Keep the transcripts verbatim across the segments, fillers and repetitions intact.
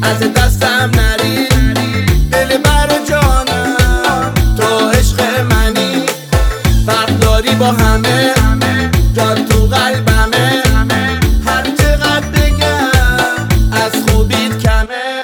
از دستم نری، دل بر جانم تو عشق منی، فرق داری با همه، جات تو قلبمه، هر چقدر بگم از خوبیت کمه.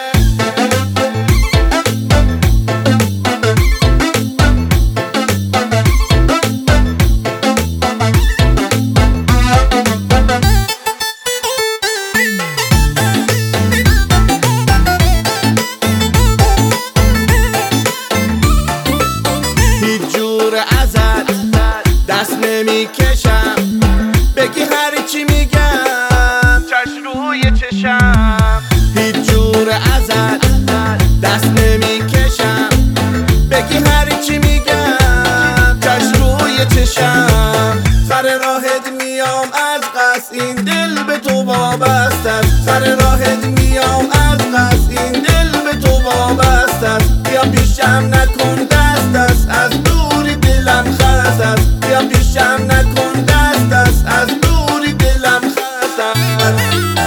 دست نمی کشم بگی هر چی میگم چشم روی چشم، هیچ جور ازت دست نمی کشم بگی هر چی میگم چشم روی چشم. سر راهت میام از قصد این دل به تو وابسته است، سر راهت میام از قصد این دل به تو وابسته است. بیا پیشم نکن دست دست از دوری دلم خسته است، بیا پیشم نکن دست دست از دوری دلم خسته است.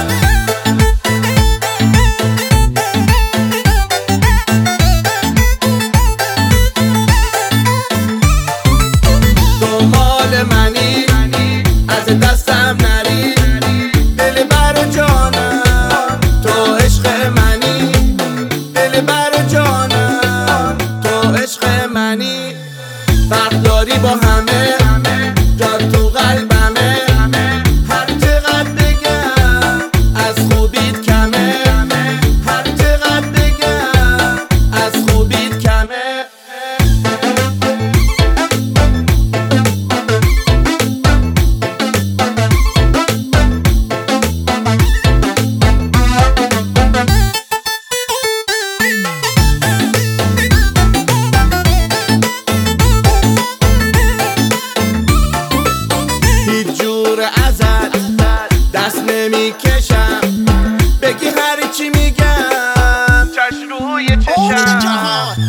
تو مال منی از دستم نری، دل بر جانم تو عشق منی، دل بر جانم تو عشق منی، فرق داری با همه، جات تو قلبمه، هر چقدر بگم از خوبیت کمه، هر چقدر بگم از خوبیت کمه. دست نمی کشم بگی هر چی میگم چشم روی چشم.